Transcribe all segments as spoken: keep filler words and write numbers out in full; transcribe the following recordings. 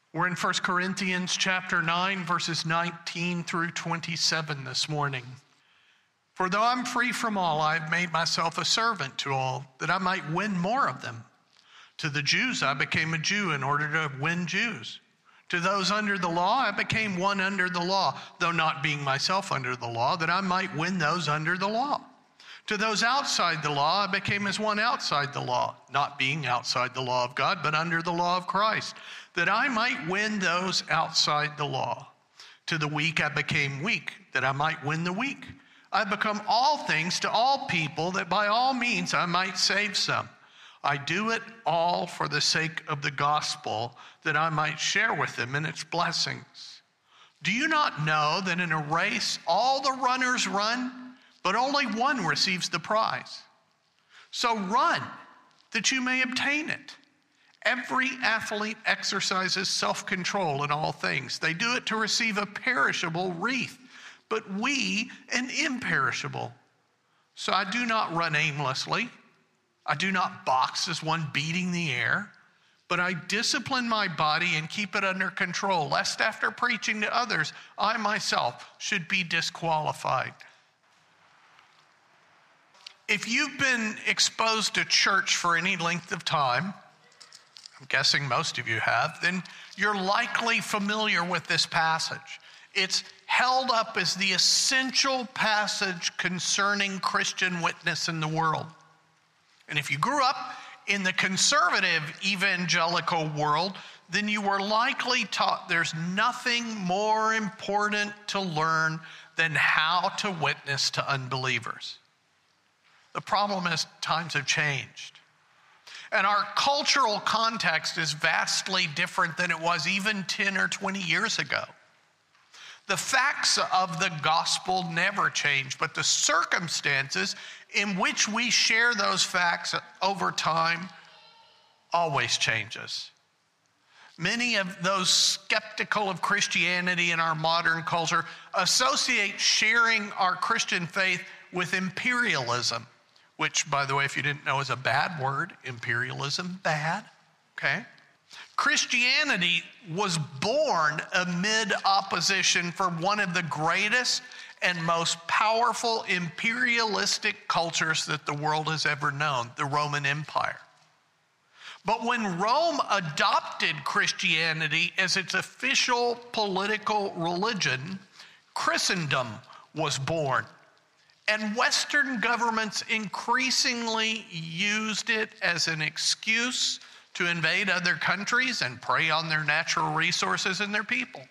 We're in First Corinthians chapter nine, verses nineteen through twenty-seven this morning. For though I'm free from all, I have made myself a servant to all, that I might win more of them. To the Jews I became a Jew in order to win Jews. To those under the law I became one under the law, though not being myself under the law, that I might win those under the law. To those outside the law, I became as one outside the law, not being outside the law of God, but under the law of Christ, that I might win those outside the law. To the weak I became weak, that I might win the weak. I become all things to all people, that by all means I might save some. I do it all for the sake of the gospel, that I might share with them in its blessings. Do you not know that in a race all the runners run, but only one receives the prize? So run, that you may obtain it. Every athlete exercises self-control in all things. They do it to receive a perishable wreath, but we an imperishable. So I do not run aimlessly. I do not box as one beating the air, but I discipline my body and keep it under control, lest after preaching to others, I myself should be disqualified. If you've been exposed to church for any length of time, I'm guessing most of you have, then you're likely familiar with this passage. It's held up as the essential passage concerning Christian witness in the world. And if you grew up in the conservative evangelical world, then you were likely taught there's nothing more important to learn than how to witness to unbelievers. The problem is times have changed. And our cultural context is vastly different than it was even ten or twenty years ago. The facts of the gospel never change, but the circumstances in which we share those facts over time always changes. Many of those skeptical of Christianity in our modern culture associate sharing our Christian faith with imperialism, which, by the way, if you didn't know, is a bad word. Imperialism, bad, okay? Christianity was born amid opposition from one of the greatest and most powerful imperialistic cultures that the world has ever known, the Roman Empire. But when Rome adopted Christianity as its official political religion, Christendom was born. And Western governments increasingly used it as an excuse to invade other countries and prey on their natural resources and their people.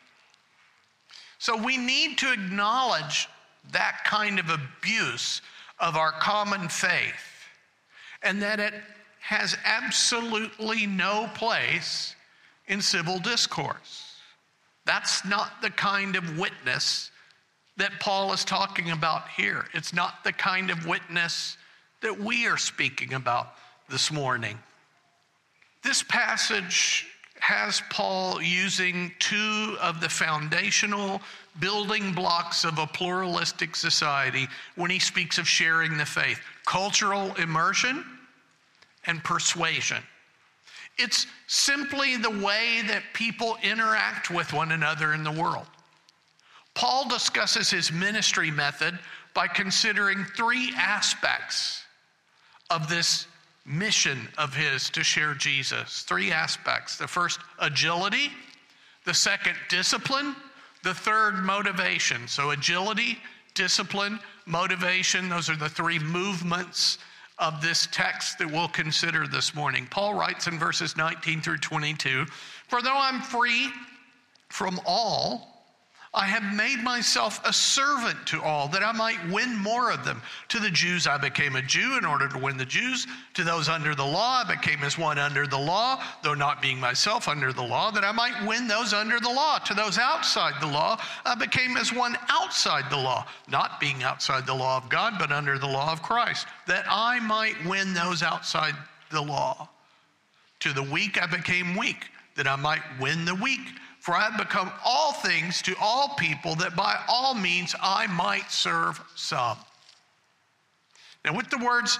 So we need to acknowledge that kind of abuse of our common faith, and that it has absolutely no place in civil discourse. That's not the kind of witness that Paul is talking about here. It's not the kind of witness that we are speaking about this morning. This passage has Paul using two of the foundational building blocks of a pluralistic society when he speaks of sharing the faith: cultural immersion and persuasion. It's simply the way that people interact with one another in the world. Paul discusses his ministry method by considering three aspects of this mission of his to share Jesus. Three aspects. The first, agility. The second, discipline. The third, motivation. So agility, discipline, motivation. Those are the three movements of this text that we'll consider this morning. Paul writes in verses nineteen through twenty-two, "For though I'm free from all, I have made myself a servant to all, that I might win more of them. To the Jews I became a Jew in order to win the Jews. To those under the law I became as one under the law, though not being myself under the law, that I might win those under the law. To those outside the law I became as one outside the law, not being outside the law of God, but under the law of Christ, that I might win those outside the law. To the weak I became weak, that I might win the weak. For I have become all things to all people, that by all means I might serve some." Now with the words,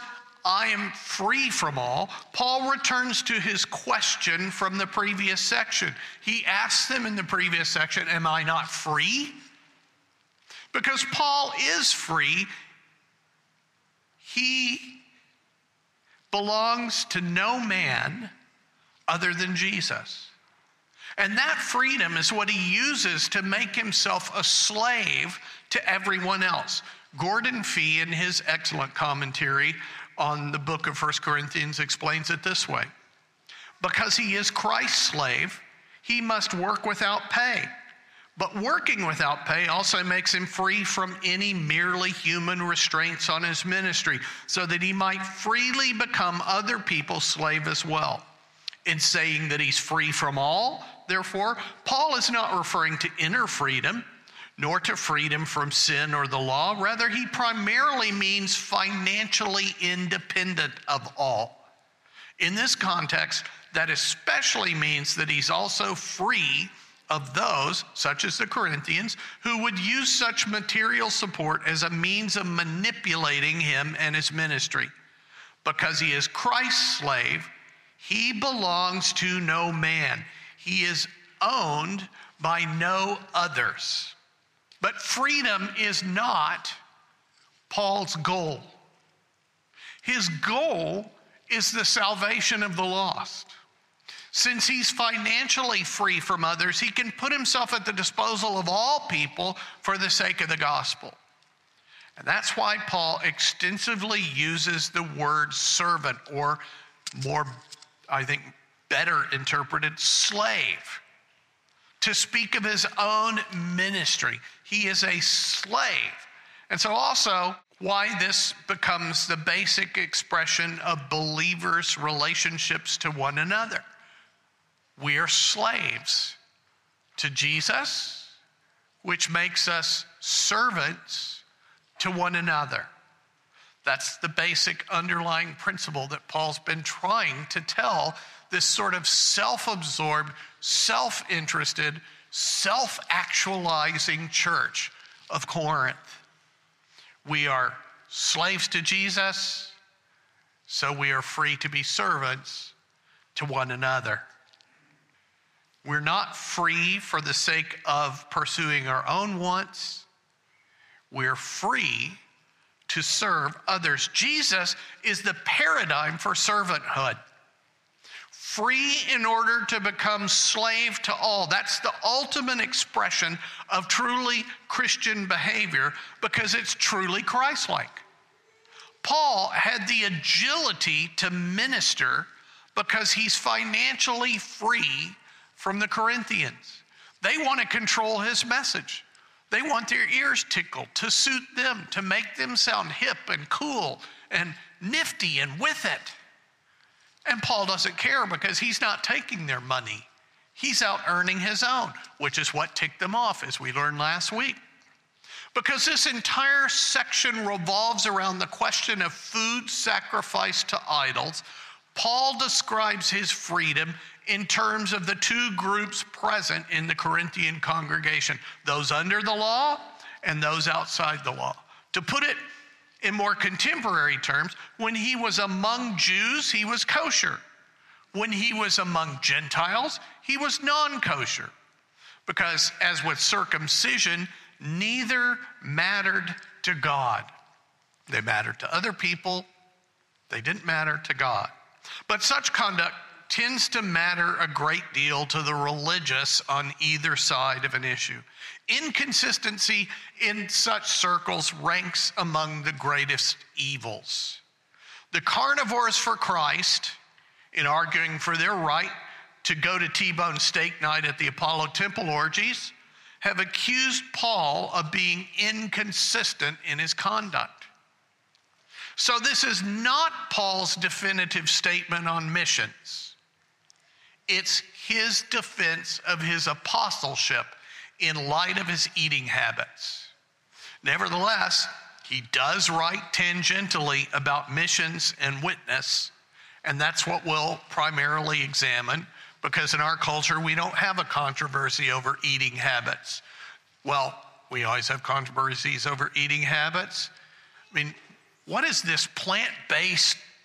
I am free from all, Paul returns to his question from the previous section. He asks them in the previous section, am I not free? Because Paul is free. He belongs to no man other than Jesus. And that freedom is what he uses to make himself a slave to everyone else. Gordon Fee, in his excellent commentary on the book of First Corinthians, explains it this way. Because he is Christ's slave, he must work without pay. But working without pay also makes him free from any merely human restraints on his ministry, so that he might freely become other people's slave as well. In saying that he's free from all, therefore, Paul is not referring to inner freedom, nor to freedom from sin or the law. Rather, he primarily means financially independent of all. In this context, that especially means that he's also free of those, such as the Corinthians, who would use such material support as a means of manipulating him and his ministry. Because he is Christ's slave, he belongs to no man. He is owned by no others. But freedom is not Paul's goal. His goal is the salvation of the lost. Since he's financially free from others, he can put himself at the disposal of all people for the sake of the gospel. And that's why Paul extensively uses the word servant, or more, I think, better interpreted, slave, to speak of his own ministry. He is a slave. And so also why this becomes the basic expression of believers' relationships to one another. We are slaves to Jesus, which makes us servants to one another. That's the basic underlying principle that Paul's been trying to tell this sort of self-absorbed, self-interested, self-actualizing church of Corinth. We are slaves to Jesus, so we are free to be servants to one another. We're not free for the sake of pursuing our own wants. We're free to serve others. Jesus is the paradigm for servanthood. Free in order to become slave to all. That's the ultimate expression of truly Christian behavior, because it's truly Christ-like. Paul had the agility to minister because he's financially free from the Corinthians. They want to control his message. They want their ears tickled to suit them, to make them sound hip and cool and nifty and with it. And Paul doesn't care, because he's not taking their money. He's out earning his own, which is what ticked them off, as we learned last week. Because this entire section revolves around the question of food sacrificed to idols, Paul describes his freedom in terms of the two groups present in the Corinthian congregation, those under the law and those outside the law. To put it in more contemporary terms, when he was among Jews, he was kosher. When he was among Gentiles, he was non-kosher. Because as with circumcision, neither mattered to God. They mattered to other people. They didn't matter to God. But such conduct tends to matter a great deal to the religious on either side of an issue. Inconsistency in such circles ranks among the greatest evils. The carnivores for Christ, in arguing for their right to go to T-bone steak night at the Apollo temple orgies, have accused Paul of being inconsistent in his conduct. So this is not Paul's definitive statement on missions. It's his defense of his apostleship in light of his eating habits. Nevertheless, he does write tangentially about missions and witness, and that's what we'll primarily examine, because in our culture, we don't have a controversy over eating habits. Well, we always have controversies over eating habits. I mean, what is this plant-based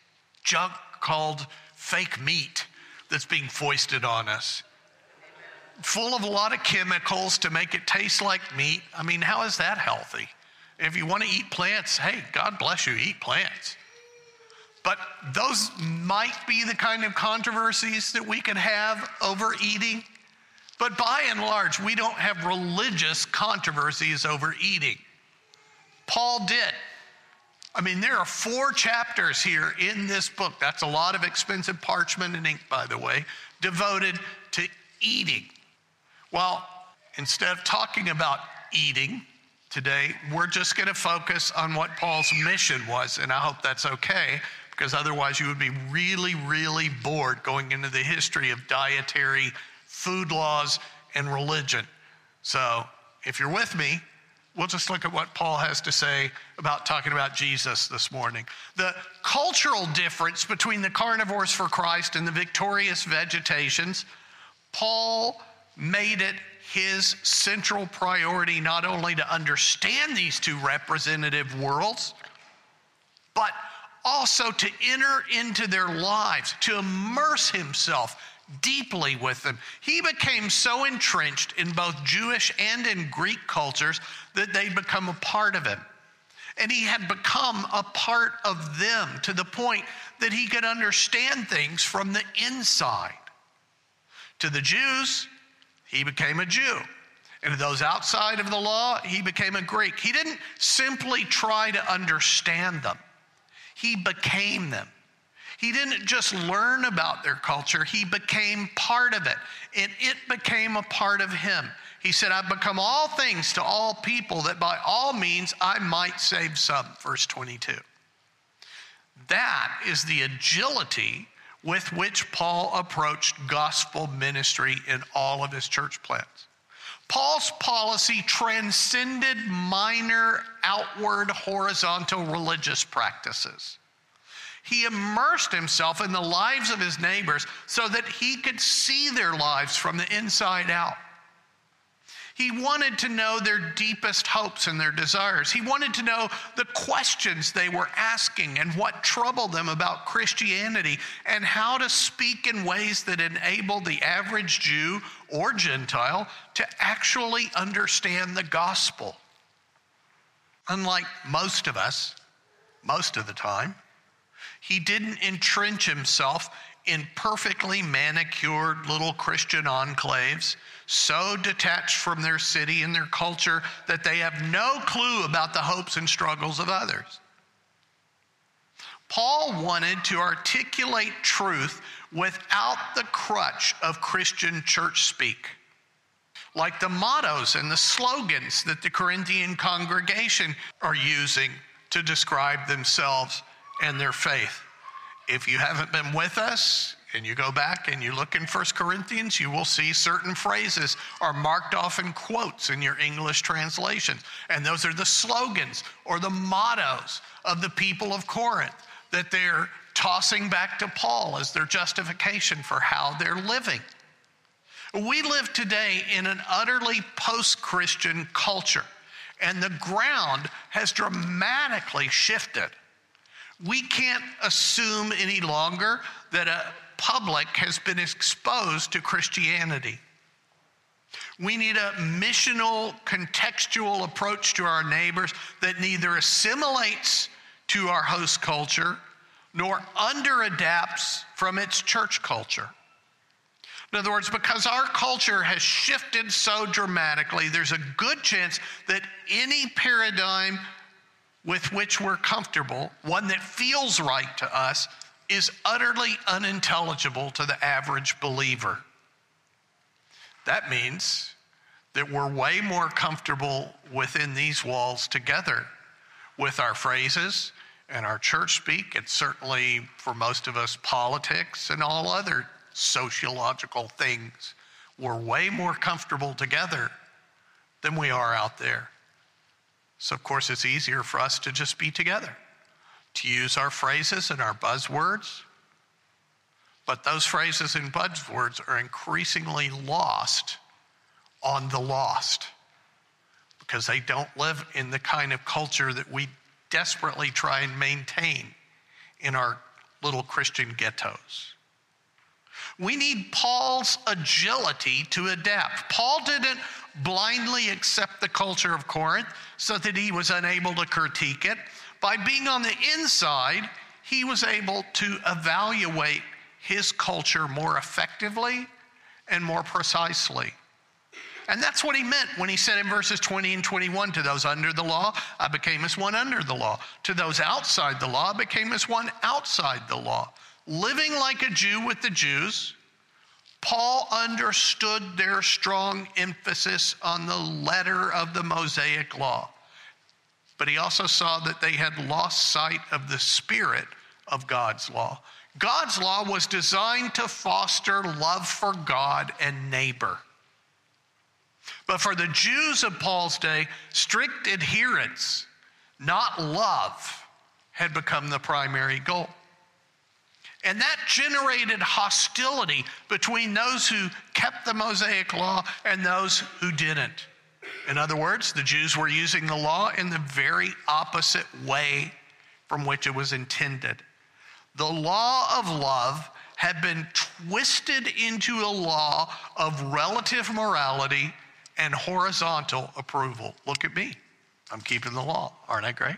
junk called fake meat that's being foisted on us. Full of a lot of chemicals to make it taste like meat. I mean, how is that healthy? If you want to eat plants, hey, God bless you, eat plants. But those might be the kind of controversies that we could have over eating. But by and large, we don't have religious controversies over eating. Paul did. I mean, there are four chapters here in this book. That's a lot of expensive parchment and ink, by the way, devoted to eating. Well, instead of talking about eating today, we're just going to focus on what Paul's mission was. And I hope that's okay, because otherwise you would be really, really bored going into the history of dietary food laws and religion. So if you're with me, we'll just look at what Paul has to say about talking about Jesus this morning. The cultural difference between the carnivores for Christ and the victorious vegetations, Paul made it his central priority not only to understand these two representative worlds, but also to enter into their lives, to immerse himself deeply with them. He became so entrenched in both Jewish and in Greek cultures that they become a part of him. And he had become a part of them to the point that he could understand things from the inside. To the Jews, he became a Jew. And to those outside of the law, he became a Greek. He didn't simply try to understand them. He became them. He didn't just learn about their culture, he became part of it, and it became a part of him. He said, I've become all things to all people, that by all means I might save some, verse twenty-two. That is the agility with which Paul approached gospel ministry in all of his church plants. Paul's policy transcended minor, outward, horizontal religious practices. He immersed himself in the lives of his neighbors so that he could see their lives from the inside out. He wanted to know their deepest hopes and their desires. He wanted to know the questions they were asking and what troubled them about Christianity, and how to speak in ways that enable the average Jew or Gentile to actually understand the gospel. Unlike most of us, most of the time, he didn't entrench himself in perfectly manicured little Christian enclaves, so detached from their city and their culture that they have no clue about the hopes and struggles of others. Paul wanted to articulate truth without the crutch of Christian church speak, like the mottos and the slogans that the Corinthian congregation are using to describe themselves and their faith. If you haven't been with us and you go back and you look in First Corinthians, you will see certain phrases are marked off in quotes in your English translations. And those are the slogans or the mottos of the people of Corinth that they're tossing back to Paul as their justification for how they're living. We live today in an utterly post-Christian culture, and the ground has dramatically shifted. We can't assume any longer that a public has been exposed to Christianity. We need a missional, contextual approach to our neighbors that neither assimilates to our host culture nor underadapts from its church culture. In other words, because our culture has shifted so dramatically, there's a good chance that any paradigm with which we're comfortable, one that feels right to us, is utterly unintelligible to the average believer. That means that we're way more comfortable within these walls together with our phrases and our church speak, and certainly for most of us, politics and all other sociological things. We're way more comfortable together than we are out there. So, of course, it's easier for us to just be together, to use our phrases and our buzzwords. But those phrases and buzzwords are increasingly lost on the lost because they don't live in the kind of culture that we desperately try and maintain in our little Christian ghettos. We need Paul's agility to adapt. Paul didn't blindly accept the culture of Corinth so that he was unable to critique it. By being on the inside, he was able to evaluate his culture more effectively and more precisely. And that's what he meant when he said in verses twenty and twenty-one, to those under the law, I became as one under the law. To those outside the law, I became as one outside the law. Living like a Jew with the Jews, Paul understood their strong emphasis on the letter of the Mosaic law. But he also saw that they had lost sight of the spirit of God's law. God's law was designed to foster love for God and neighbor. But for the Jews of Paul's day, strict adherence, not love, had become the primary goal. And that generated hostility between those who kept the Mosaic law and those who didn't. In other words, the Jews were using the law in the very opposite way from which it was intended. The law of love had been twisted into a law of relative morality and horizontal approval. Look at me. I'm keeping the law. Aren't I great?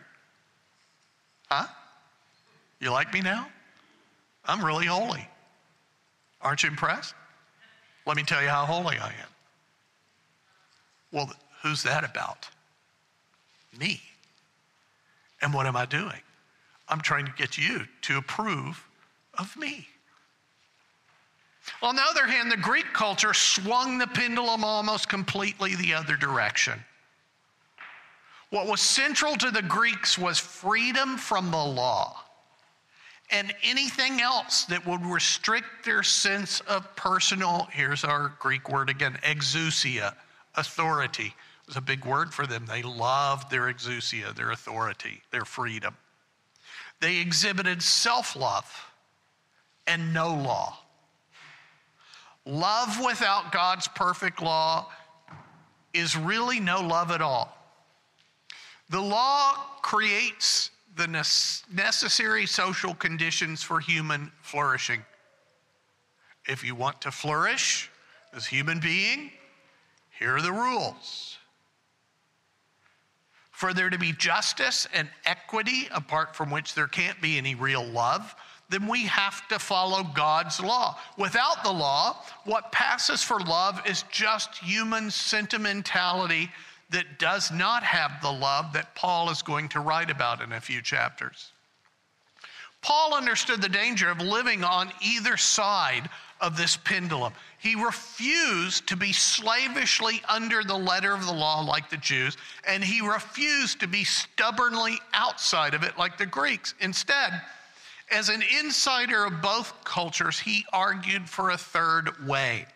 Huh? You like me now? I'm really holy. Aren't you impressed? Let me tell you how holy I am. Well, who's that about? Me. And what am I doing? I'm trying to get you to approve of me. On the other hand, the Greek culture swung the pendulum almost completely the other direction. What was central to the Greeks was freedom from the law and anything else that would restrict their sense of personal, here's our Greek word again, exousia, authority. It was a big word for them. They loved their exousia, their authority, their freedom. They exhibited self-love and no law. Love without God's perfect law is really no love at all. The law creates the necessary social conditions for human flourishing. If you want to flourish as a human being, here are the rules. For there to be justice and equity, apart from which there can't be any real love, then we have to follow God's law. Without the law, what passes for love is just human sentimentality that does not have the love that Paul is going to write about in a few chapters. Paul understood the danger of living on either side of this pendulum. He refused to be slavishly under the letter of the law like the Jews, and he refused to be stubbornly outside of it like the Greeks. Instead, as an insider of both cultures, he argued for a third way.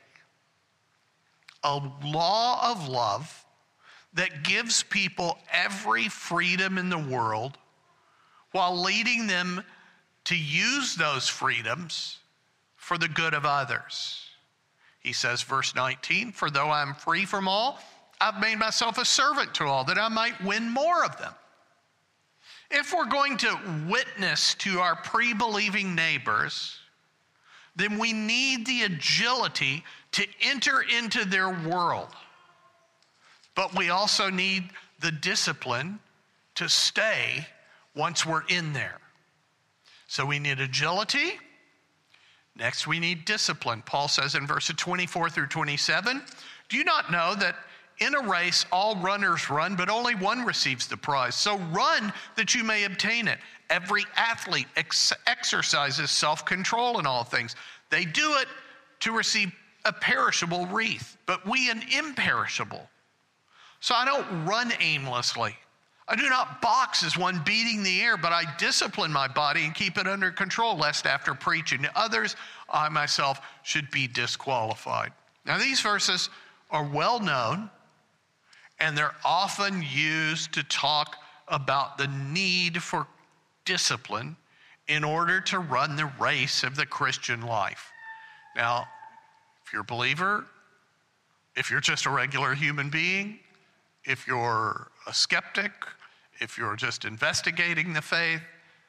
A law of love that gives people every freedom in the world while leading them to use those freedoms for the good of others. He says, verse nineteen, for though I am free from all, I've made myself a servant to all, that I might win more of them. If we're going to witness to our pre-believing neighbors, then we need the agility to enter into their world. But we also need the discipline to stay once we're in there. So we need agility. Next, we need discipline. Paul says in verses twenty-four through twenty-seven, do you not know that in a race, all runners run, but only one receives the prize. So run that you may obtain it. Every athlete ex- exercises self-control in all things. They do it to receive a perishable wreath, but we an imperishable. So I don't run aimlessly. I do not box as one beating the air, but I discipline my body and keep it under control, lest after preaching to others, I myself should be disqualified. Now these verses are well known, and they're often used to talk about the need for discipline in order to run the race of the Christian life. Now, if you're a believer, if you're just a regular human being, if you're a skeptic, if you're just investigating the faith,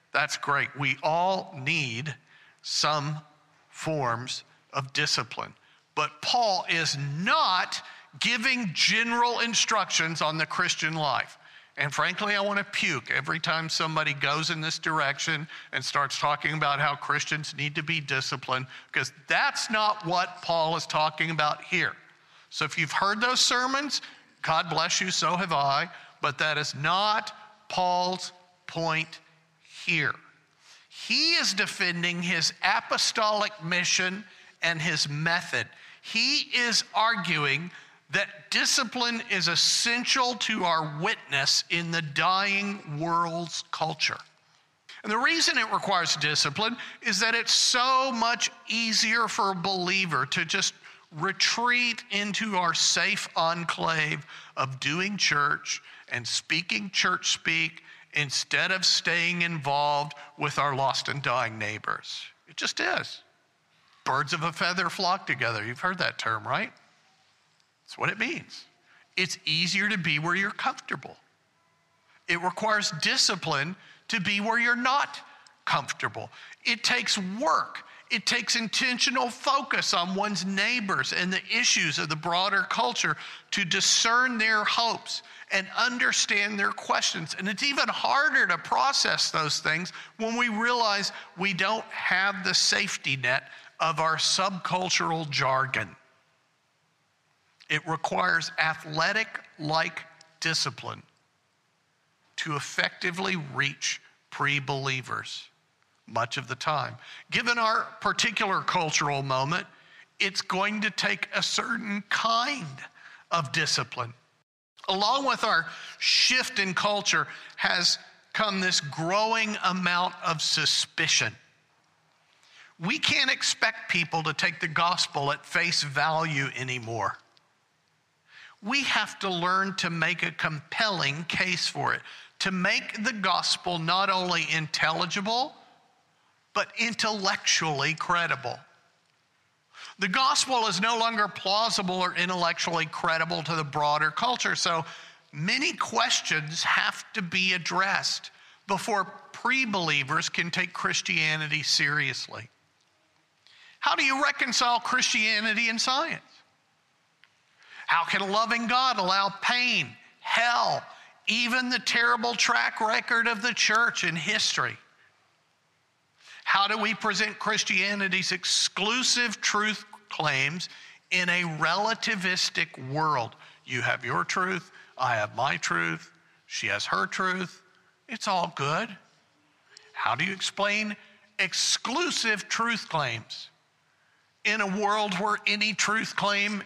That's great. We all need some forms of discipline. But Paul is not giving general instructions on the Christian life. And frankly, I want to puke every time somebody goes in this direction and starts talking about how Christians need to be disciplined, because that's not what Paul is talking about here. So if you've heard those sermons, God bless you, so have I, but that is not Paul's point here. He is defending his apostolic mission and his method. He is arguing that discipline is essential to our witness in the dying world's culture. And the reason it requires discipline is that it's so much easier for a believer to just retreat into our safe enclave of doing church and speaking church speak instead of staying involved with our lost and dying neighbors. It just is. Birds of a feather flock together. You've heard that term, right? That's what it means. It's easier to be where you're comfortable. It requires discipline to be where you're not comfortable. It takes work. It takes intentional focus on one's neighbors and the issues of the broader culture to discern their hopes and understand their questions. And it's even harder to process those things when we realize we don't have the safety net of our subcultural jargon. It requires athletic-like discipline to effectively reach pre-believers much of the time. Given our particular cultural moment, it's going to take a certain kind of discipline. Along with our shift in culture has come this growing amount of suspicion. We can't expect people to take the gospel at face value anymore. We have to learn to make a compelling case for it, to make the gospel not only intelligible, but intellectually credible. The gospel is no longer plausible or intellectually credible to the broader culture, so many questions have to be addressed before pre-believers can take Christianity seriously. How do you reconcile Christianity and science? How can a loving God allow pain, hell, even the terrible track record of the church in history? How do we present Christianity's exclusive truth claims in a relativistic world? You have your truth, I have my truth, she has her truth. It's all good. How do you explain exclusive truth claims in a world where any truth claim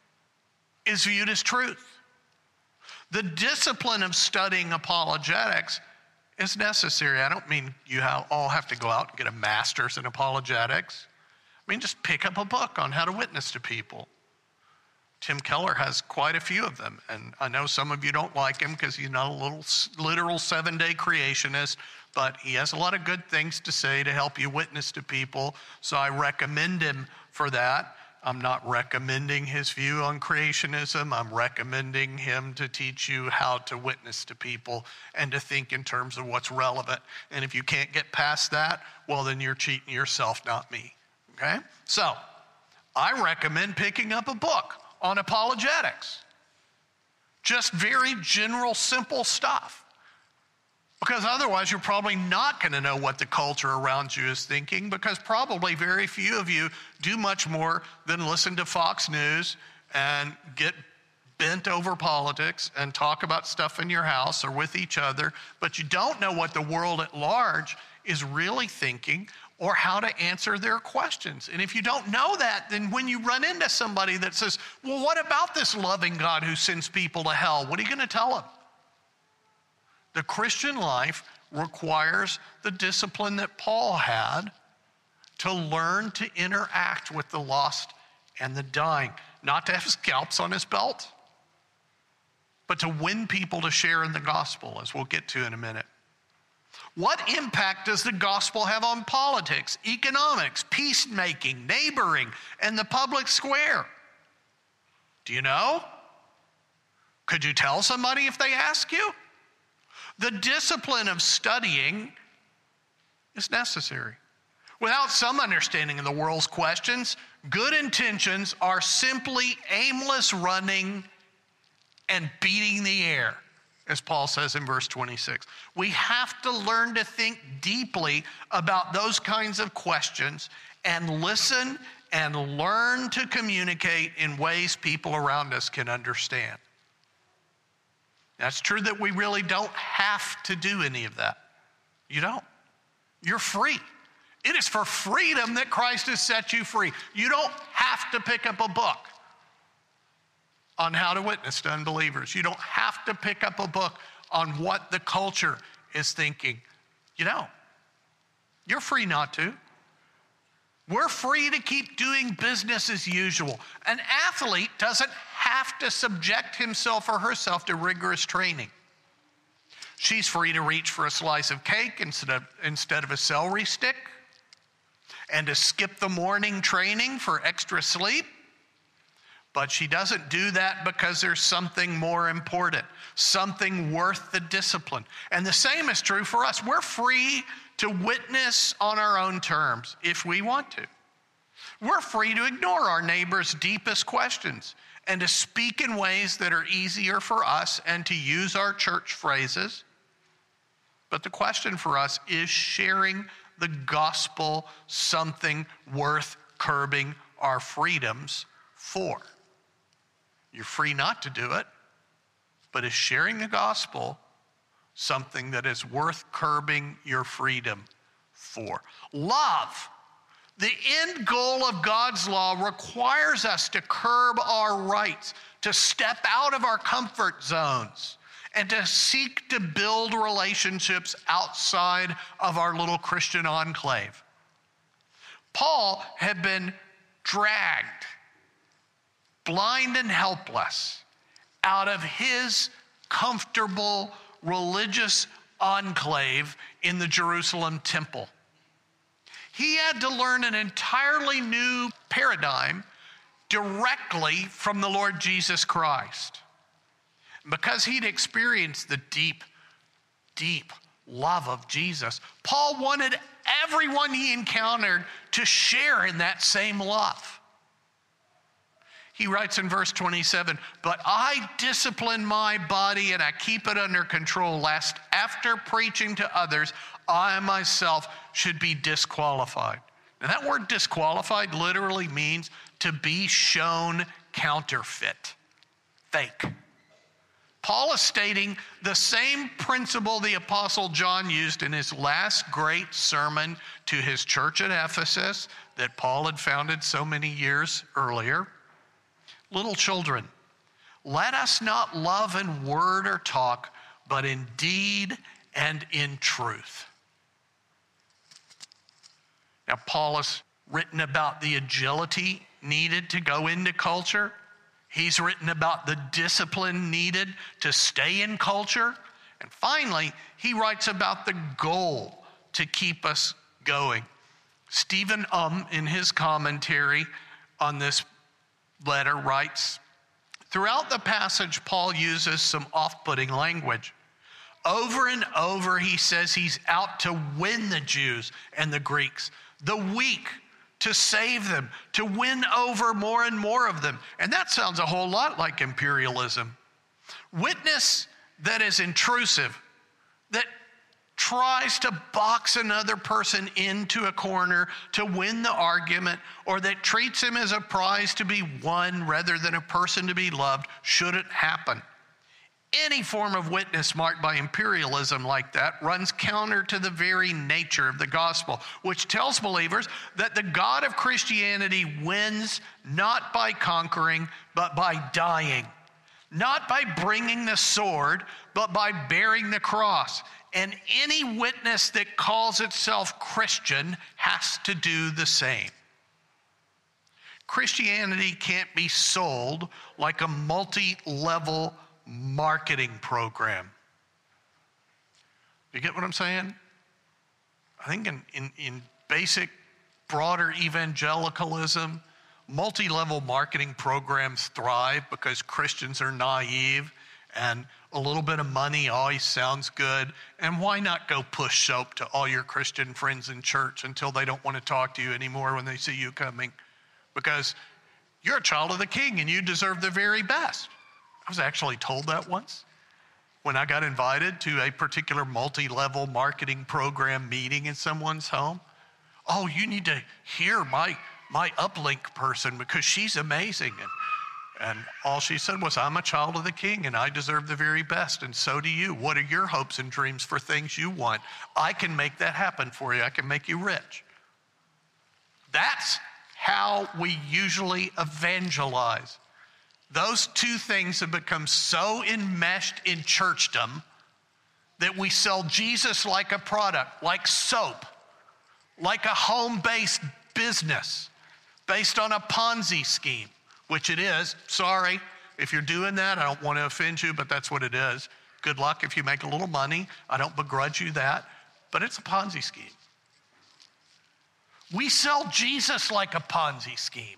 is viewed as truth? The discipline of studying apologetics is necessary. I don't mean you all have to go out and get a master's in apologetics. I mean, just pick up a book on how to witness to people. Tim Keller has quite a few of them, and I know some of you don't like him because he's not a little literal seven-day creationist, but he has a lot of good things to say to help you witness to people, so I recommend him for that. I'm not recommending his view on creationism. I'm recommending him to teach you how to witness to people and to think in terms of what's relevant. And if you can't get past that, well, then you're cheating yourself, not me. Okay? So, I recommend picking up a book on apologetics. Just very general, simple stuff. Because otherwise, you're probably not going to know what the culture around you is thinking, because probably very few of you do much more than listen to Fox News and get bent over politics and talk about stuff in your house or with each other, but you don't know what the world at large is really thinking or how to answer their questions. And if you don't know that, then when you run into somebody that says, well, what about this loving God who sends people to hell? What are you going to tell them? The Christian life requires the discipline that Paul had to learn to interact with the lost and the dying. Not to have scalps on his belt, but to win people to share in the gospel, as we'll get to in a minute. What impact does the gospel have on politics, economics, peacemaking, neighboring, and the public square? Do you know? Could you tell somebody if they ask you? The discipline of studying is necessary. Without some understanding of the world's questions, good intentions are simply aimless running and beating the air, as Paul says in verse twenty-six. We have to learn to think deeply about those kinds of questions and listen and learn to communicate in ways people around us can understand. That's true that we really don't have to do any of that. You don't. You're free. It is for freedom that Christ has set you free. You don't have to pick up a book on how to witness to unbelievers. You don't have to pick up a book on what the culture is thinking. You don't. You're free not to. We're free to keep doing business as usual. An athlete doesn't have to subject himself or herself to rigorous training. She's free to reach for a slice of cake instead of, instead of a celery stick, and to skip the morning training for extra sleep. But she doesn't do that because there's something more important, something worth the discipline. And the same is true for us. We're free to witness on our own terms if we want to. We're free to ignore our neighbor's deepest questions and to speak in ways that are easier for us and to use our church phrases. But the question for us is sharing the gospel something worth curbing our freedoms for? You're free not to do it, but is sharing the gospel something that is worth curbing your freedom for? Love, the end goal of God's law, requires us to curb our rights, to step out of our comfort zones, and to seek to build relationships outside of our little Christian enclave. Paul had been dragged, blind and helpless, out of his comfortable religious enclave in the Jerusalem temple. He had to learn an entirely new paradigm directly from the Lord Jesus Christ. Because he'd experienced the deep, deep love of Jesus, Paul wanted everyone he encountered to share in that same love. He writes in verse twenty-seven, "But I discipline my body and I keep it under control, lest after preaching to others, I myself should be disqualified." Now that word disqualified literally means to be shown counterfeit, fake. Paul is stating the same principle the Apostle John used in his last great sermon to his church at Ephesus that Paul had founded so many years earlier. Little children, let us not love in word or talk, but in deed and in truth. Now, Paul has written about the agility needed to go into culture. He's written about the discipline needed to stay in culture. And finally, he writes about the goal to keep us going. Stephen Um, in his commentary on this letter, writes, throughout the passage, Paul uses some off-putting language. Over and over, he says he's out to win the Jews and the Greeks, the weak, to save them, to win over more and more of them. And that sounds a whole lot like imperialism. Witness that is intrusive, that tries to box another person into a corner to win the argument, or that treats him as a prize to be won rather than a person to be loved, shouldn't happen. Any form of witness marked by imperialism like that runs counter to the very nature of the gospel, which tells believers that the God of Christianity wins not by conquering, but by dying. Not by bringing the sword, but by bearing the cross. And any witness that calls itself Christian has to do the same. Christianity can't be sold like a multi-level marketing program. You get what I'm saying? I think in, in, in basic, broader evangelicalism, multi-level marketing programs thrive because Christians are naive And a little bit of money always sounds good. And why not go push soap to all your Christian friends in church until they don't want to talk to you anymore when they see you coming? Because you're a child of the King and you deserve the very best. I was actually told that once when I got invited to a particular multi-level marketing program meeting in someone's home. Oh, you need to hear my, my uplink person because she's amazing. And And all she said was, I'm a child of the King and I deserve the very best, and so do you. What are your hopes and dreams for things you want? I can make that happen for you. I can make you rich. That's how we usually evangelize. Those two things have become so enmeshed in churchdom that we sell Jesus like a product, like soap, like a home-based business based on a Ponzi scheme. Which it is. Sorry if you're doing that. I don't want to offend you, but that's what it is. Good luck if you make a little money. I don't begrudge you that, but it's a Ponzi scheme. We sell Jesus like a Ponzi scheme.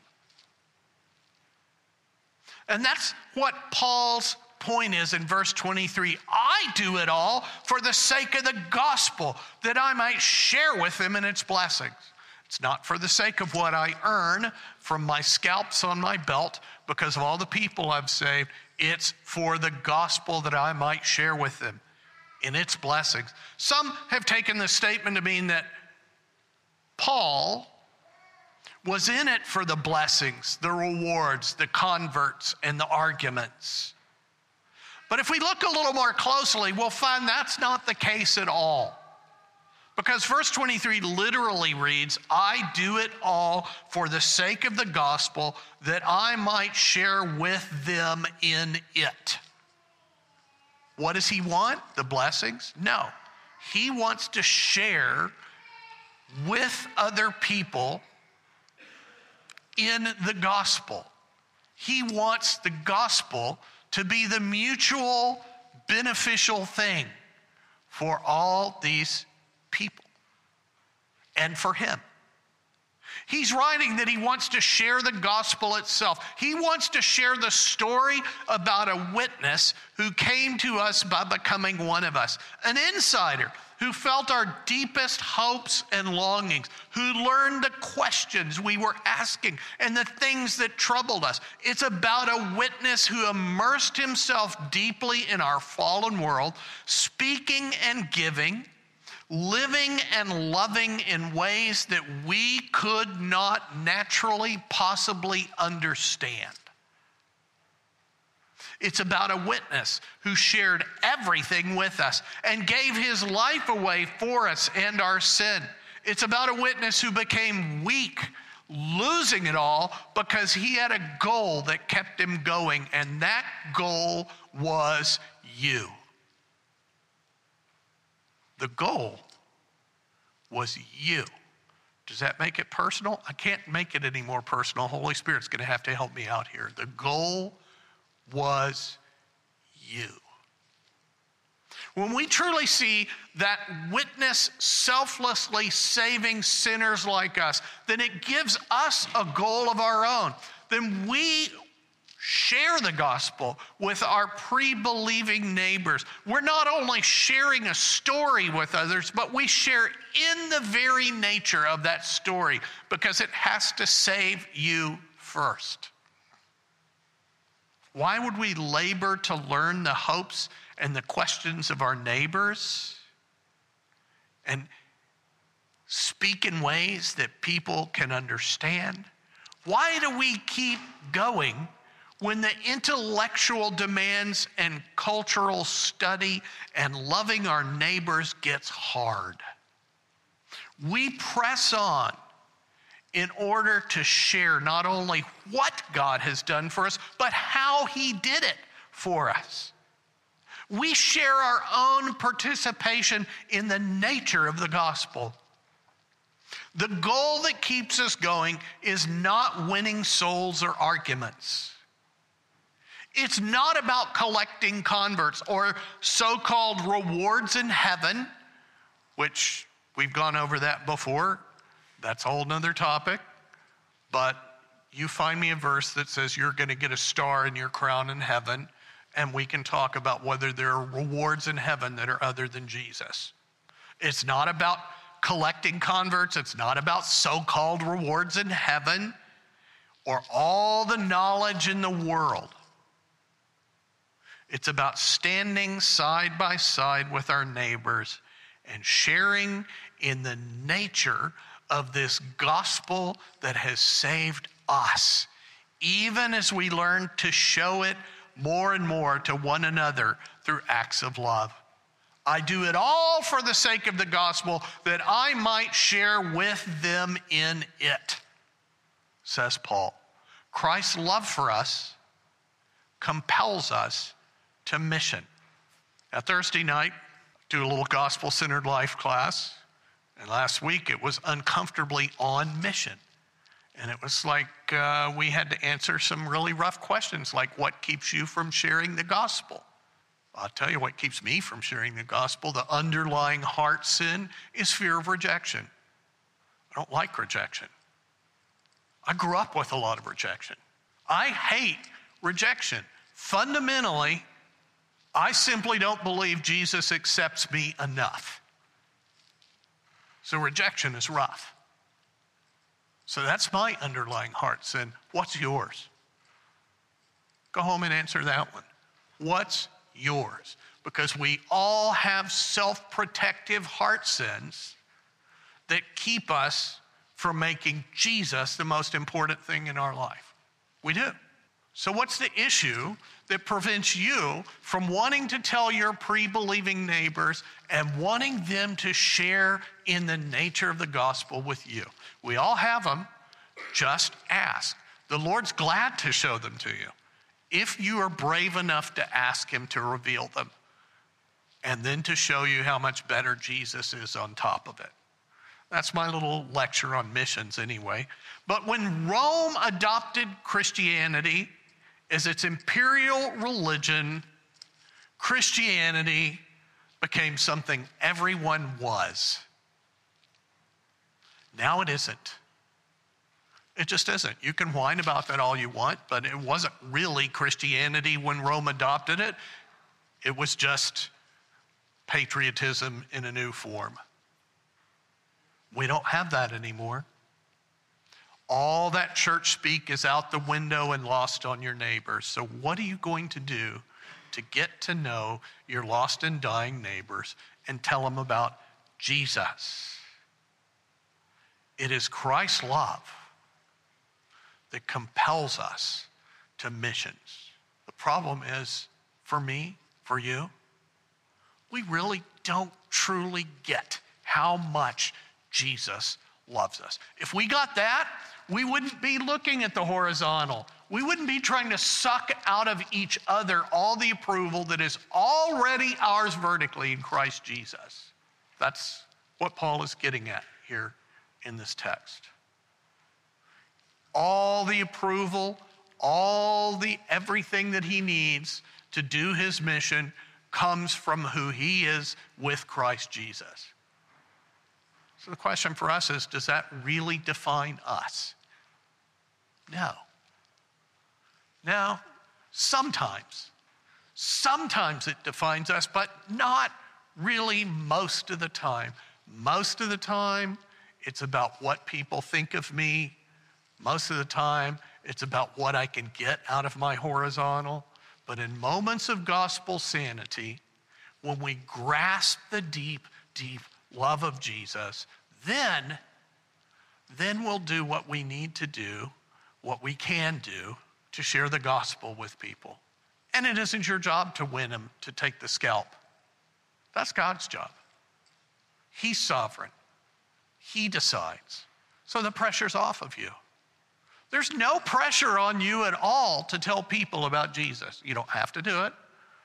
And that's what Paul's point is in verse twenty-three. I do it all for the sake of the gospel, that I might share with them in its blessings. It's not for the sake of what I earn from my scalps on my belt because of all the people I've saved. It's for the gospel that I might share with them in its blessings. Some have taken this statement to mean that Paul was in it for the blessings, the rewards, the converts, and the arguments. But if we look a little more closely, we'll find that's not the case at all. Because verse twenty-three literally reads, I do it all for the sake of the gospel, that I might share with them in it. What does he want? The blessings? No. He wants to share with other people in the gospel. He wants the gospel to be the mutual beneficial thing for all these people and for him. He's writing that he wants to share the gospel itself. He wants to share the story about a witness who came to us by becoming one of us, an insider who felt our deepest hopes and longings, who learned the questions we were asking and the things that troubled us. It's about a witness who immersed himself deeply in our fallen world, speaking and giving, living and loving in ways that we could not naturally possibly understand. It's about a witness who shared everything with us and gave his life away for us and our sin. It's about a witness who became weak, losing it all because he had a goal that kept him going, and that goal was you. The goal was you. Does that make it personal? I can't make it any more personal. Holy Spirit's going to have to help me out here. The goal was you. When we truly see that witness selflessly saving sinners like us, then it gives us a goal of our own. Then we share the gospel with our pre-believing neighbors. We're not only sharing a story with others, but we share in the very nature of that story because it has to save you first. Why would we labor to learn the hopes and the questions of our neighbors and speak in ways that people can understand? Why do we keep going when the intellectual demands and cultural study and loving our neighbors gets hard? We press on in order to share not only what God has done for us, but how he did it for us. We share our own participation in the nature of the gospel. The goal that keeps us going is not winning souls or arguments. It's not about collecting converts or so-called rewards in heaven, which we've gone over that before. That's a whole nother topic. But you find me a verse that says you're going to get a star in your crown in heaven, and we can talk about whether there are rewards in heaven that are other than Jesus. It's not about collecting converts. It's not about so-called rewards in heaven or all the knowledge in the world. It's about standing side by side with our neighbors and sharing in the nature of this gospel that has saved us, even as we learn to show it more and more to one another through acts of love. I do it all for the sake of the gospel, that I might share with them in it, says Paul. Christ's love for us compels us to mission. Now, Thursday night, do a little gospel-centered life class, and last week it was uncomfortably on mission. And it was like uh, we had to answer some really rough questions, like what keeps you from sharing the gospel? I'll tell you what keeps me from sharing the gospel. The underlying heart sin is fear of rejection. I don't like rejection. I grew up with a lot of rejection. I hate rejection. Fundamentally, I simply don't believe Jesus accepts me enough. So rejection is rough. So that's my underlying heart sin. What's yours? Go home and answer that one. What's yours? Because we all have self-protective heart sins that keep us from making Jesus the most important thing in our life. We do. So what's the issue that prevents you from wanting to tell your pre-believing neighbors and wanting them to share in the nature of the gospel with you? We all have them. Just ask. The Lord's glad to show them to you if you are brave enough to ask him to reveal them and then to show you how much better Jesus is on top of it. That's my little lecture on missions anyway. But when Rome adopted Christianity as its imperial religion, Christianity became something everyone was. Now it isn't. It just isn't. You can whine about that all you want, but it wasn't really Christianity when Rome adopted it. It was just patriotism in a new form. We don't have that anymore. All that church speak is out the window and lost on your neighbors. So what are you going to do to get to know your lost and dying neighbors and tell them about Jesus? It is Christ's love that compels us to missions. The problem is, for me, for you, we really don't truly get how much Jesus loves us. If we got that, we wouldn't be looking at the horizontal. We wouldn't be trying to suck out of each other all the approval that is already ours vertically in Christ Jesus. That's what Paul is getting at here in this text. All the approval, all the everything that he needs to do his mission comes from who he is with Christ Jesus. So the question for us is, does that really define us? No. Now, sometimes, sometimes it defines us, but not really most of the time. Most of the time, it's about what people think of me. Most of the time, it's about what I can get out of my horizontal. But in moments of gospel sanity, when we grasp the deep, deep love of Jesus, then, then we'll do what we need to do, what we can do to share the gospel with people. And it isn't your job to win them, to take the scalp. That's God's job. He's sovereign. He decides. So the pressure's off of you. There's no pressure on you at all to tell people about Jesus. You don't have to do it.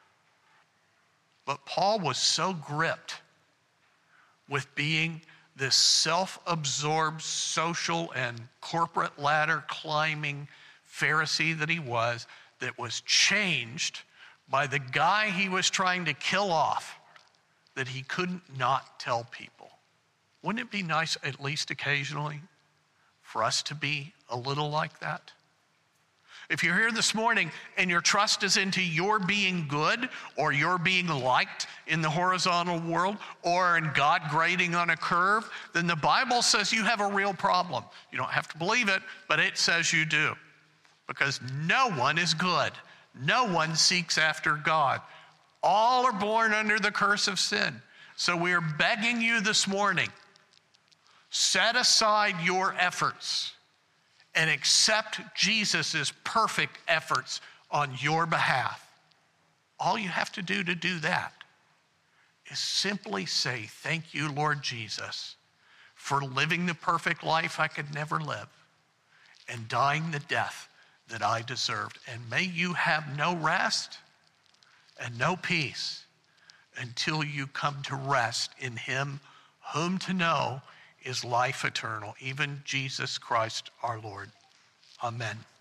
But Paul was so gripped with being this self-absorbed social and corporate ladder climbing Pharisee that he was, that was changed by the guy he was trying to kill off, that he couldn't not tell people. Wouldn't it be nice, at least occasionally, for us to be a little like that? If you're here this morning and your trust is into your being good or your being liked in the horizontal world or in God grading on a curve, then the Bible says you have a real problem. You don't have to believe it, but it says you do. Because no one is good. No one seeks after God. All are born under the curse of sin. So we are begging you this morning, set aside your efforts and accept Jesus' perfect efforts on your behalf. All you have to do to do that is simply say, thank you, Lord Jesus, for living the perfect life I could never live and dying the death that I deserved. And may you have no rest and no peace until you come to rest in him whom to know is life eternal, even Jesus Christ our Lord. Amen.